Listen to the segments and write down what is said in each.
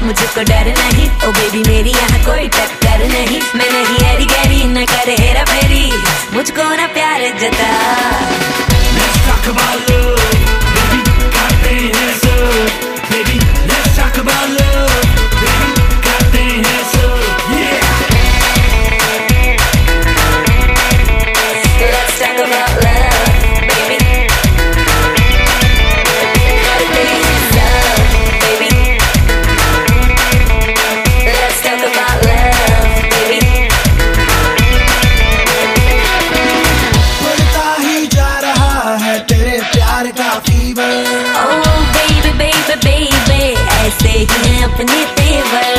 मुझको डर नहीं, ओ बेबी मेरी यहाँ कोई टक्कर नहीं। मैं नहीं हैरी गैरी, न करे हेरा फेरी, मुझको ना प्यार जता। Let's talk about love, baby, करते हैं सब, baby, let's talk about love, baby, करते हैं सब, yeah. Let's talk about love, baby. करते हैं सब, baby. Let's talk about love, baby. बढ़ता ही जा रहा है तेरे प्यार का fever. Oh baby baby baby, ऐसे ही हैं अपने तेवर।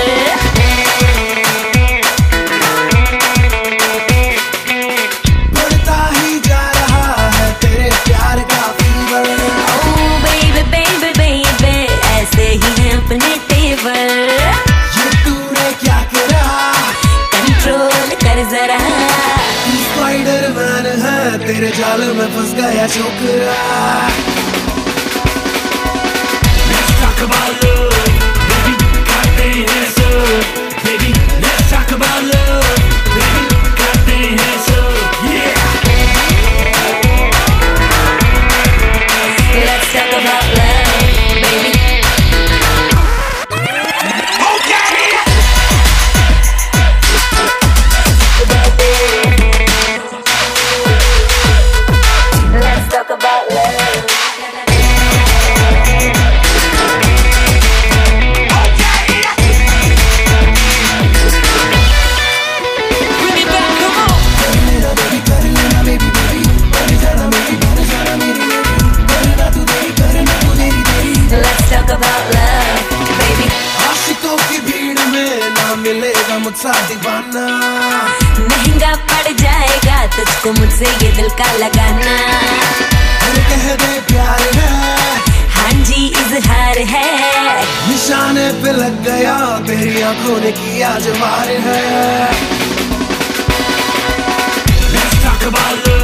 बढ़ता ही जा रहा है तेरे प्यार का fever. Oh baby baby baby, ऐसे ही हैं अपने तेवर। ये तूने क्या करा, कंट्रोल कर जरा। तू स्पाइडरमैन है, तेरे जाल में फंस गया छोकरा। Let's talk about love, baby, करते हैं सब, baby, let's talk about love, baby, करते हैं सब, yeah. Let's talk about love, baby. Let's talk about love. Bring it back, come on. कर लेना baby, कर लेना baby, baby, बन जाना मेरी, बन जाना मेरी, करना तू तेरी तेरी। Let's talk about love, baby. आशिकों की भीड़ में ना मिलेगा मुझसा दीवाना। महंगा पड़ जाएगा तुझको मुझसे ये दिल का लगाना। अरे कह दे प्यार है, हाँ जी इजहार है। निशाने पे लग गया, तेरी आंखों ने किया जवार है। Let's talk about love.